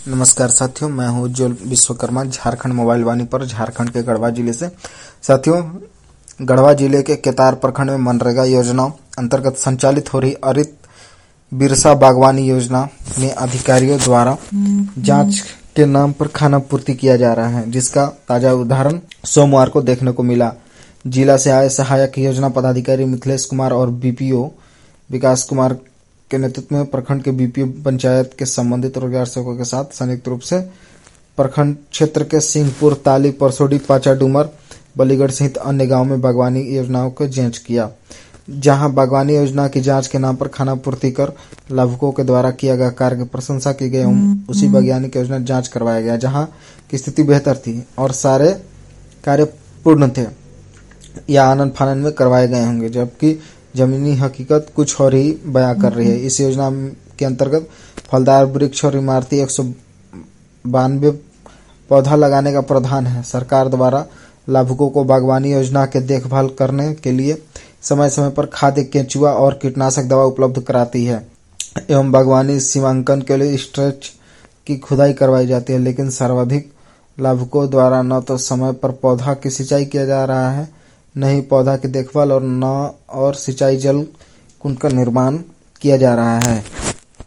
नमस्कार साथियों, मैं हूं उज्ज्वल विश्वकर्मा झारखंड मोबाइल वाणी पर झारखंड के गढ़वा जिले से। साथियों, गढ़वा जिले के केतार प्रखंड में मनरेगा योजना अंतर्गत संचालित हो रही हरित बिरसा बागवानी योजना में अधिकारियों द्वारा जांच के नाम पर खाना पूर्ति किया जा रहा है, जिसका ताजा उदाहरण सोमवार को देखने को मिला। जिला से आए सहायक योजना पदाधिकारी मिथिलेश कुमार और बीपीओ विकास कुमार के नेतृत्व में प्रखंड के बीपीओ पंचायत के संबंधित रोजगार सेवकों के साथ संयुक्त रूप से प्रखंड क्षेत्र के सिंहपुर, ताली, परसोडी, पाचा डूमर, बलीगढ़ सहित अन्य गांवों में बागवानी योजनाओं को जांच किया। जहां बागवानी योजना की जांच के नाम पर खाना पूर्ति कर लाभुकों के द्वारा किया गया कार्य की प्रशंसा की गई, उसी वैज्ञानिक योजना जांच करवाया गया जहां की स्थिति बेहतर थी और सारे कार्य पूर्ण थे या आनन फानन में करवाए गए होंगे, जबकि जमीनी हकीकत कुछ और ही बयां कर रही है। इस योजना के अंतर्गत फलदार वृक्ष और इमारती 192 पौधा लगाने का प्रावधान है। सरकार द्वारा लाभुकों को बागवानी योजना के देखभाल करने के लिए समय समय पर खाद, केंचुआ और कीटनाशक दवा उपलब्ध कराती है एवं बागवानी सीमांकन के लिए स्ट्रेच की खुदाई करवाई जाती है। लेकिन सर्वाधिक लाभुकों द्वारा न तो समय पर पौधा की सिंचाई किया जा रहा है, न ही पौधा की देखभाल और न और सिंचाई जल कुंड का निर्माण किया जा रहा है।